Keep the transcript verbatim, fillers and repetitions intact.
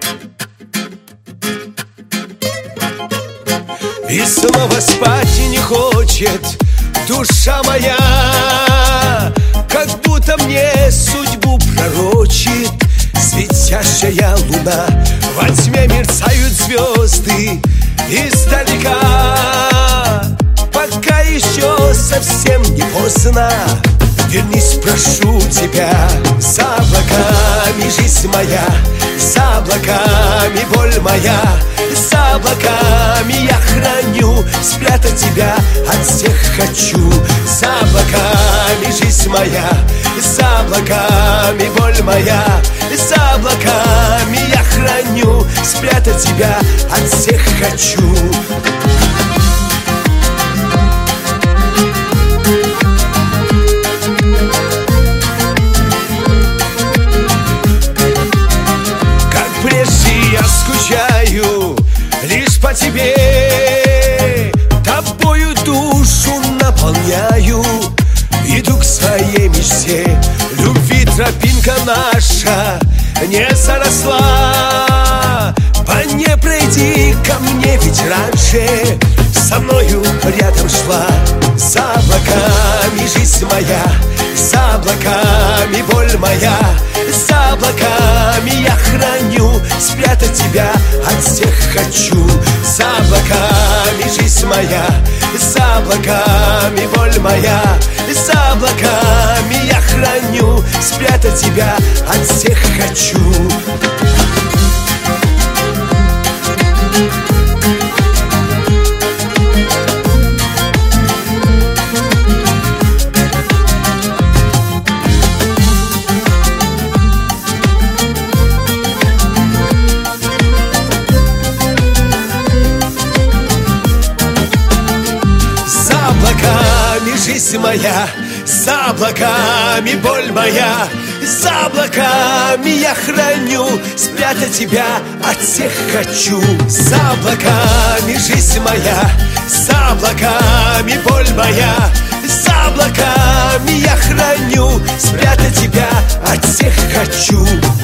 И снова спать не хочет душа моя, как будто мне судьбу пророчит светящая луна. Во тьме мерцают звезды издалека, пока еще совсем не поздно. Вернись, прошу тебя, за облаками жизнь моя, за облаками боль моя, за облаками я храню, спрятать тебя от всех хочу. За облаками жизнь моя, за облаками боль моя, за облаками я храню, спрятать тебя от всех хочу. Лишь по тебе, тобою душу наполняю. Иду к своей мечте, любви тропинка наша не заросла. По ней пройди ко мне, ведь раньше со мною рядом шла. За облаками жизнь моя, за облаками боль моя, за облаками я храню, спрятать тебя от всех хочу. За облаками жизнь моя, за облаками боль моя, за облаками я храню, спрятать тебя от всех хочу. Жизнь моя, за облаками боль моя, за облаками я храню, спрятать тебя от всех хочу. За облаками жизнь моя, за облаками боль моя, за облаками я храню, спрятать тебя от всех хочу.